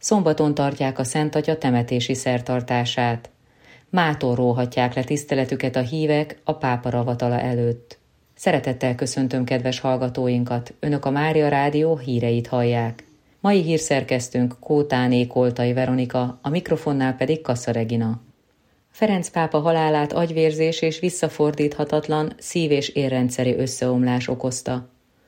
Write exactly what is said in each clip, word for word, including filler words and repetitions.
Szombaton tartják a Szent Atya temetési szertartását. Mától róhatják le tiszteletüket a hívek a pápa ravatala előtt. Szeretettel köszöntöm kedves hallgatóinkat, Önök a Mária Rádió híreit hallják. Mai hírszerkesztőnk Kótáné Koltai Veronika, a mikrofonnál pedig Kassa Regina. Ferenc pápa halálát agyvérzés és visszafordíthatatlan szív- és érrendszeri összeomlás okozta.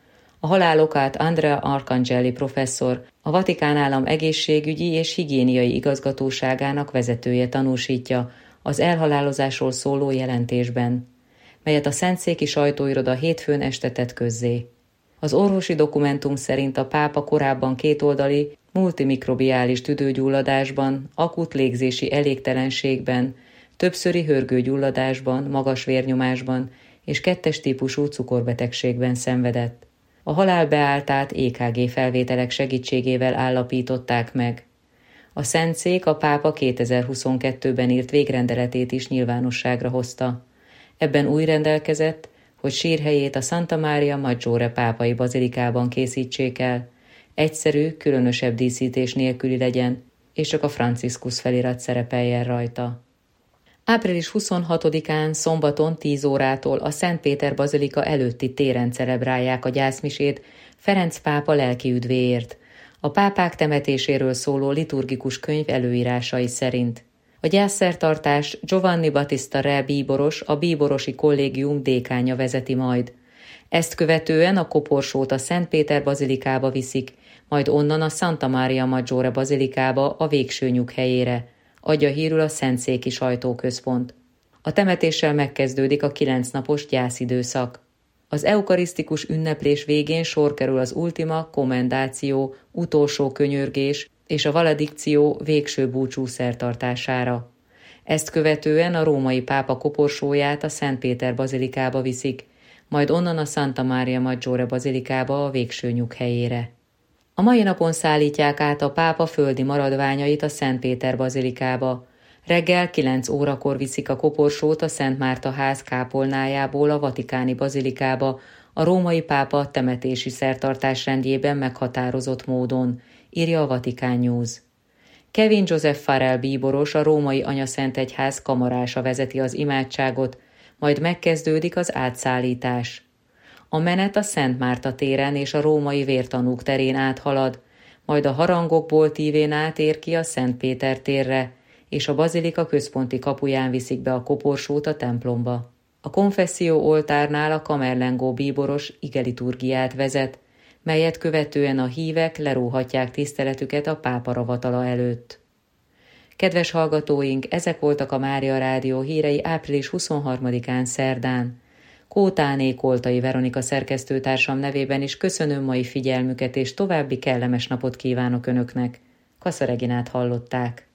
A halál okát Andrea Arcangeli professzor, a Vatikán Állam egészségügyi és higiéniai igazgatóságának vezetője tanúsítja az elhalálozásról szóló jelentésben, melyet a Szentszéki Sajtóiroda hétfőn este tett közzé. Az orvosi dokumentum szerint a pápa korábban kétoldali, multimikrobiális tüdőgyulladásban, akut légzési elégtelenségben, többszöri hörgőgyulladásban, magas vérnyomásban és kettes típusú cukorbetegségben szenvedett. A halálbeáltát é ká gé felvételek segítségével állapították meg. A Szentszék a pápa kétezer-huszonkettőben írt végrendeletét is nyilvánosságra hozta. Ebben úgy rendelkezett, hogy sírhelyét a Santa Maria Maggiore pápai bazilikában készítsék el, egyszerű, különösebb díszítés nélküli legyen, és csak a Franciscus felirat szerepeljen rajta. április huszonhatodikán szombaton tíz órától a Szent Péter bazilika előtti téren celebrálják a gyászmisét Ferenc pápa lelki üdvéért, a pápák temetéséről szóló liturgikus könyv előírásai szerint. A gyászszertartás Giovanni Battista Re bíboros, a bíborosi kollégium dékánja vezeti majd. Ezt követően a koporsót a Szent Péter bazilikába viszik, majd onnan a Santa Maria Maggiore bazilikába, a végső nyughelyére, adja hírül a Szentszéki Sajtóközpont. A temetéssel megkezdődik a kilenc napos gyászidőszak. Az eukarisztikus ünneplés végén sor kerül az Ultima Commendatio, utolsó könyörgés és a Valedictio, végső búcsú szertartására. Ezt követően a római pápa koporsóját a Szent Péter bazilikába viszik, majd onnan a Santa Maria Maggiore bazilikába, a végső nyughelyére. A mai napon szállítják át a pápa földi maradványait a Szent Péter bazilikába. Reggel kilenc órakor viszik a koporsót a Szent Márta ház kápolnájából a vatikáni bazilikába, a római pápa temetési szertartás rendjében meghatározott módon, írja a Vatican News. Kevin Joseph Farrell bíboros, a római anyaszentegyház kamarása vezeti az imádságot, majd megkezdődik az átszállítás. A menet a Szent Márta téren és a római vértanúk terén áthalad, majd a harangokból tívén átér ki a Szent Péter térre, és a bazilika központi kapuján viszik be a koporsót a templomba. A konfesszió oltárnál a kamerlengó bíboros igeliturgiát vezet, melyet követően a hívek leróhatják tiszteletüket a pápa ravatala előtt. Kedves hallgatóink, ezek voltak a Mária Rádió hírei április huszonharmadikán szerdán. Kótáné Koltai Veronika szerkesztőtársam nevében is köszönöm mai figyelmüket, és további kellemes napot kívánok Önöknek. Kassa Reginát hallották.